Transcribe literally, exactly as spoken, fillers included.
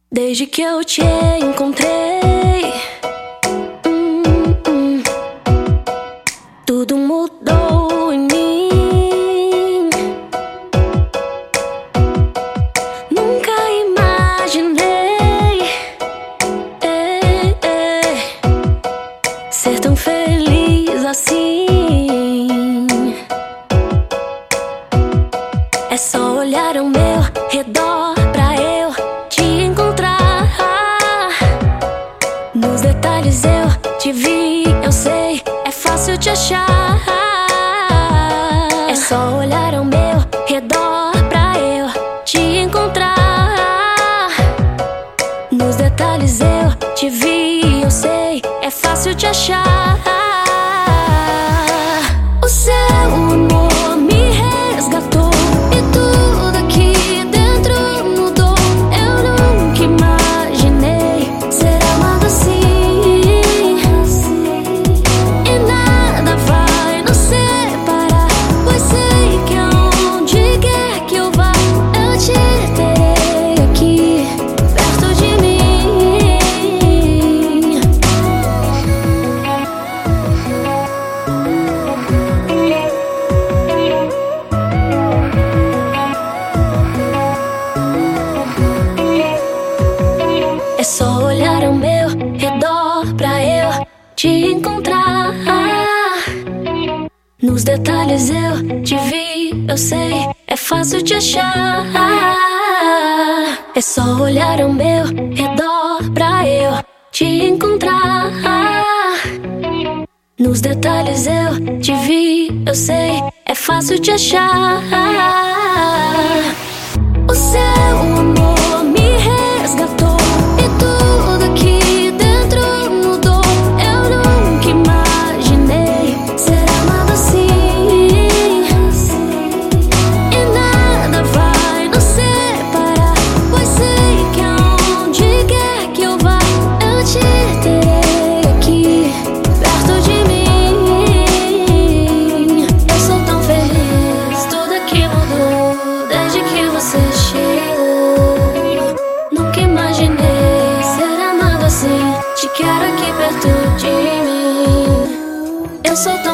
Desde que eu te encontrei, hum, hum, tudo mudou em mim. Nunca imaginei ei, ei, ser tão feliz assim. É só olhar ao meu redor pra eu te encontrar. Nos detalhes eu te vi, eu sei, é fácil te achar. É só olhar ao meu redor pra eu te encontrar. Nos detalhes eu te vi, eu sei, é fácil te achar. O seu amor me resgatou e tudo aqui dentro mudou. Eu nunca imaginei ser amado assim, e nada vai nos separar, pois sei que aonde quer que eu vá, eu te terei aqui perto de mim. É só olhar ao meu redor pra eu te encontrar. Nos detalhes eu te vi, eu sei, é fácil te achar. É só olhar ao meu redor pra eu te encontrar. Nos detalhes eu te vi, eu sei, é fácil te achar. O seu amor me resgatou e tudo aqui dentro mudou. Eu nunca imaginei ser amado assim, e nada vai nos separar, pois sei que aonde quer que eu vá, eu te terei aqui perto de mim. Eu sou tão feliz, tudo aqui mudou desde que você chegou. Nunca imaginei ser amado assim, te quero aqui perto de mim. Eu sou tão